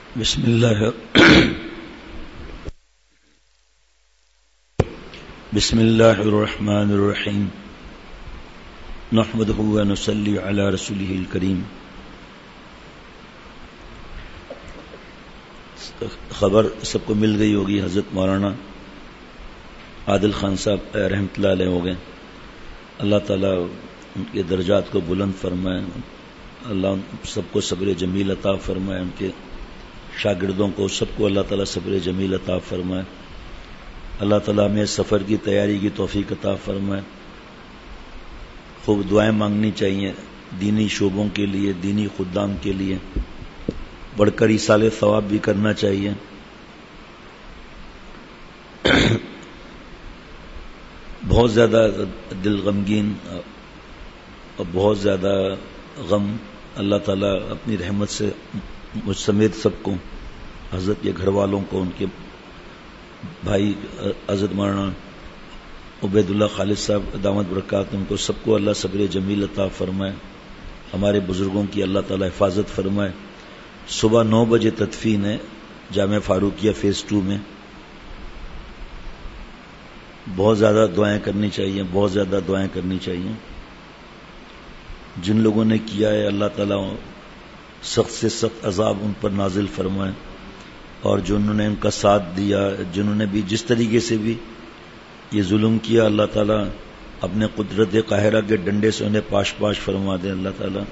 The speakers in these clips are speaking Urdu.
بسم اللہ الرحمن الرحیم نحمدہ و نصلی علی رسولہ الکریم. خبر سب کو مل گئی ہوگی، حضرت مولانا عادل خان صاحب رحمۃ اللہ علیہ ہو گئے. اللہ تعالیٰ ان کے درجات کو بلند فرمائے، اللہ سب کو صبر جمیل عطا فرمائے، ان کے شاگردوں کو سب کو اللہ تعالیٰ صبر جمیل عطا فرمائے. اللہ تعالیٰ ہمیں سفر کی تیاری کی توفیق عطا فرمائے. خوب دعائیں مانگنی چاہیے دینی شعبوں کے لیے، دینی خدام کے لیے، بڑھ کر ایصال ثواب بھی کرنا چاہیے. بہت زیادہ دل غمگین اور بہت زیادہ غم اللہ تعالیٰ اپنی رحمت سے مجھ سمیت سب کو، حضرت کے گھر والوں کو، ان کے بھائی حضرت مولانا عبید اللہ خالد صاحب دامت برکات، ان کو سب کو اللہ صبر جمیل عطا فرمائے. ہمارے بزرگوں کی اللہ تعالیٰ حفاظت فرمائے. صبح 9 بجے تدفین ہے جامعہ فاروقیہ فیز 2 میں. بہت زیادہ دعائیں کرنی چاہیے، بہت زیادہ دعائیں کرنی چاہیے. جن لوگوں نے کیا ہے اللہ تعالیٰ سخت سے سخت عذاب ان پر نازل فرمائے، اور جنہوں نے ان کا ساتھ دیا، جنہوں نے بھی جس طریقے سے بھی یہ ظلم کیا، اللہ تعالیٰ اپنے قدرت قاہرہ کے ڈنڈے سے انہیں پاش پاش فرما دے. اللہ تعالیٰ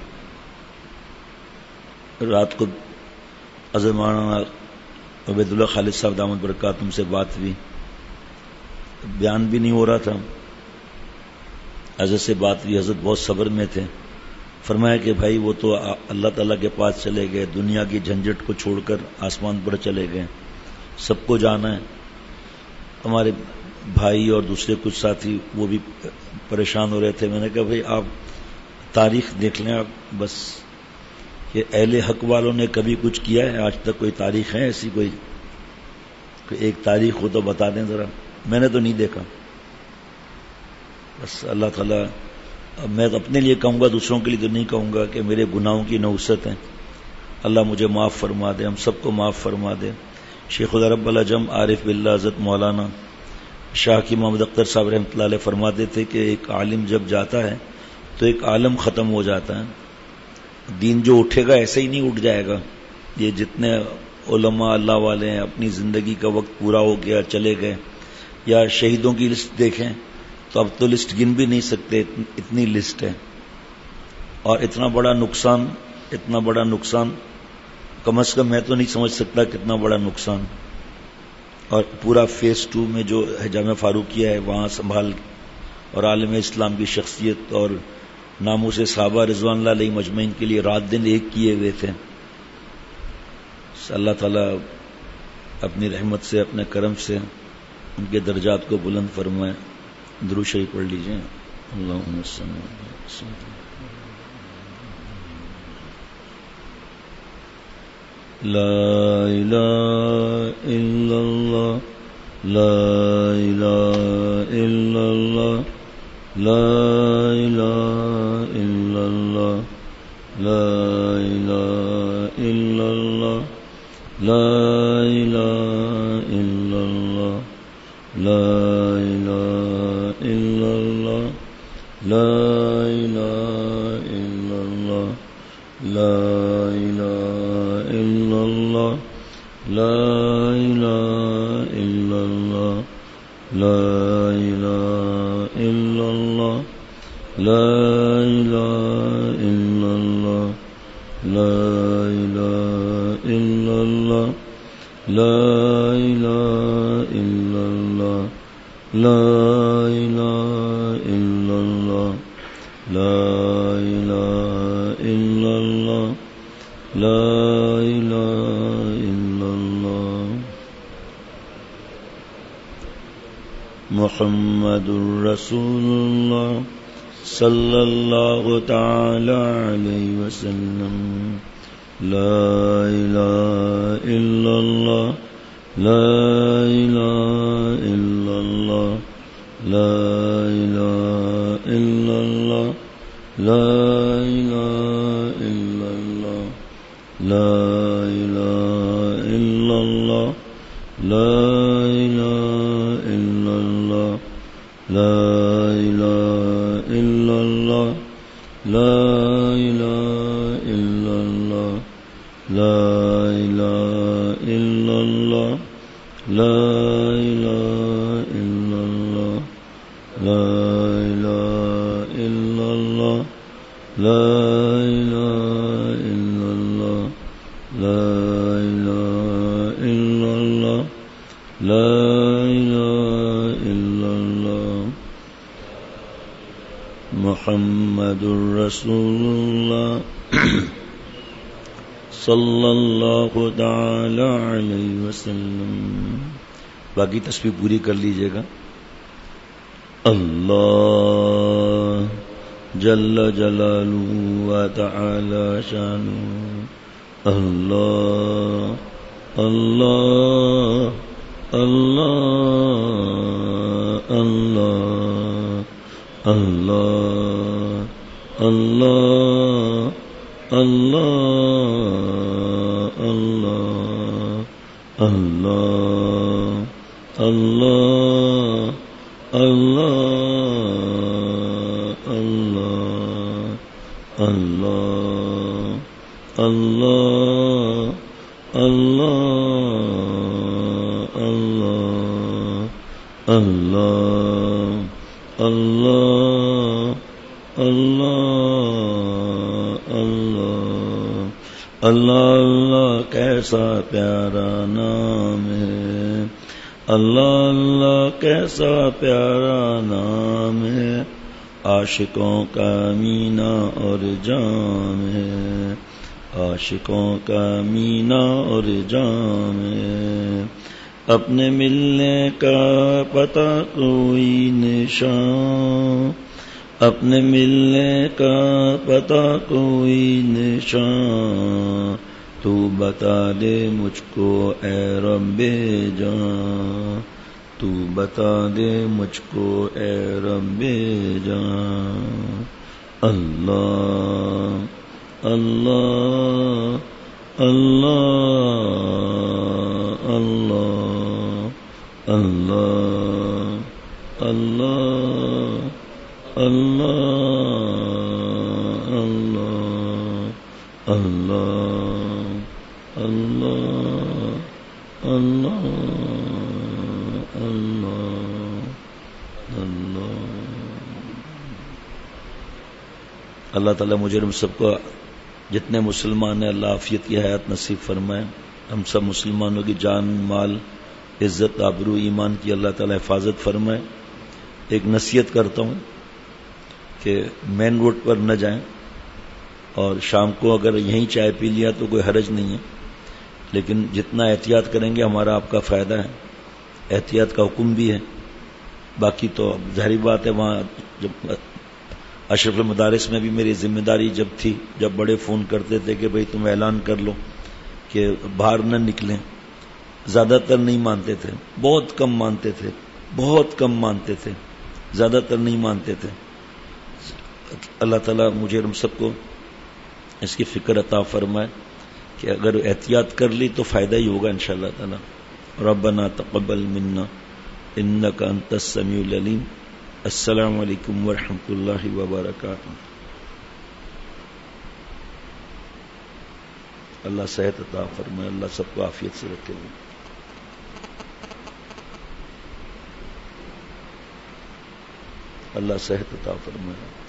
رات کو حضرت مولانا عبید اللہ خالد صاحب دامت برکات ان سے بات ہوئی، بیان بھی نہیں ہو رہا تھا، حضرت سے بات ہوئی. حضرت بہت صبر میں تھے. فرمایا کہ بھائی وہ تو اللہ تعالیٰ کے پاس چلے گئے، دنیا کی جھنجھٹ کو چھوڑ کر آسمان پر چلے گئے، سب کو جانا ہے. ہمارے بھائی اور دوسرے کچھ ساتھی وہ بھی پریشان ہو رہے تھے. میں نے کہا بھائی آپ تاریخ دیکھ لیں، آپ بس کہ اہل حق والوں نے کبھی کچھ کیا ہے آج تک؟ کوئی تاریخ ہے ایسی؟ کوئی ایک تاریخ ہو تو بتا دیں ذرا. میں نے تو نہیں دیکھا. بس اللہ تعالیٰ، میں اپنے لیے کہوں گا، دوسروں کے لیے تو نہیں کہوں گا، کہ میرے گناہوں کی نوست ہیں، اللہ مجھے معاف فرما دے، ہم سب کو معاف فرما دے. شیخ خدا رب العجم عارف باللہ حضرت مولانا شاہ کی محمد اختر صاحب رحمۃ اللہ علیہ فرماتے تھے کہ ایک عالم جب جاتا ہے تو ایک عالم ختم ہو جاتا ہے. دین جو اٹھے گا ایسے ہی نہیں اٹھ جائے گا. یہ جتنے علماء اللہ والے ہیں اپنی زندگی کا وقت پورا ہو گیا چلے گئے، یا شہیدوں کی لسٹ دیکھیں تو اب تو لسٹ گن بھی نہیں سکتے، اتنی لسٹ ہے. اور اتنا بڑا نقصان کم از کم میں تو نہیں سمجھ سکتا کتنا بڑا نقصان. اور پورا فیز 2 میں جو جامعہ فاروقیہ ہے وہاں سنبھال، اور عالم اسلام کی شخصیت اور ناموں سے صحابہ رضوان اللہ علیہ مجمعین کے لیے رات دن ایک کیے ہوئے تھے. اللہ تعالیٰ اپنی رحمت سے، اپنے کرم سے ان کے درجات کو بلند فرمائے. درود شریف پڑھ لیجئے. اللہم صل لا الہ الا اللہ، لا الہ الا اللہ، لا الہ الا اللہ، لا الہ الا اللہ، لا الہ الا اللہ، لا الہ الا اللہ، لا الہ الا اللہ، لا الہ الا اللہ، لا الہ الا اللہ، لا الہ الا اللہ، لا الہ الا اللہ، لا الہ الا اللہ، لا الہ الا اللہ، لا الہ الا اللہ، لا الہ الا اللہ، لا الہ الا اللہ. محمد رسول اللہ صلی اللہ تعالی علیہ وسلم. لا الہ الا اللہ، لا الہ الا اللہ، لا الہ الا اللہ، لا الہ الا اللہ، لا الہ الله لا إله إلا الله لا إله إلا الله لا إله إلا الله لا إله إلا الله لا إله إلا الله لا إله إلا الله لا إله إلا الله لا إله إلا الله لا إله إلا الله محمد رسول الله صلی اللہ تعالی علیہ وسلم. باقی تسبیح پوری کر لیجئے گا. اللہ جل جلالہ و تعالی شانہ. اللہ اللہ اللہ اللہ اللہ اللہ اللہ اللہ اللہ اللہ اللہ اللہ اللہ اللہ اللہ اللہ اللہ اللہ کیسا پیارا نام ہے. اللہ اللہ کیسا پیارا نام ہے. عاشقوں کا مینا اور جام ہے. عاشقوں کا مینا اور جام ہے. اپنے ملنے کا پتہ کوئی نشان. اپنے ملنے کا پتہ کوئی نشان. تو بتا دے مجھ کو اے رب جان. تو بتا دے مجھ کو اے رب جان. اللہ اللہ اللہ اللہ اللہ اللہ اللہ اللہ اللہ اللہ اللہ تعالیٰ مجھے ہم سب کو جتنے مسلمان ہیں اللہ عافیت کی حیات نصیب فرمائے. ہم سب مسلمانوں کی جان مال عزت آبرو ایمان کی اللہ تعالیٰ حفاظت فرمائے. ایک نصیحت کرتا ہوں کہ مین روڈ پر نہ جائیں اور شام کو اگر یہیں چائے پی لیا تو کوئی حرج نہیں ہے، لیکن جتنا احتیاط کریں گے ہمارا آپ کا فائدہ ہے. احتیاط کا حکم بھی ہے. باقی تو ظاہری بات ہے وہاں جب اشرف المدارس میں بھی میری ذمہ داری جب تھی، جب بڑے فون کرتے تھے کہ بھئی تم اعلان کر لو کہ باہر نہ نکلیں، زیادہ تر نہیں مانتے تھے. بہت کم مانتے تھے، بہت کم مانتے تھے، زیادہ تر نہیں مانتے تھے. اللہ تعالیٰ مجھے ہم سب کو اس کی فکر عطا فرمائے کہ اگر احتیاط کر لی تو فائدہ ہی ہوگا انشاءاللہ تعالیٰ. ربنا تقبل منا انک انت السمیع العلیم. السلام علیکم ورحمۃ اللہ وبرکاتہ. اللہ صحت عطا فرمائے. اللہ سب کو عافیت سے رکھے. اللہ صحت عطا فرمائے.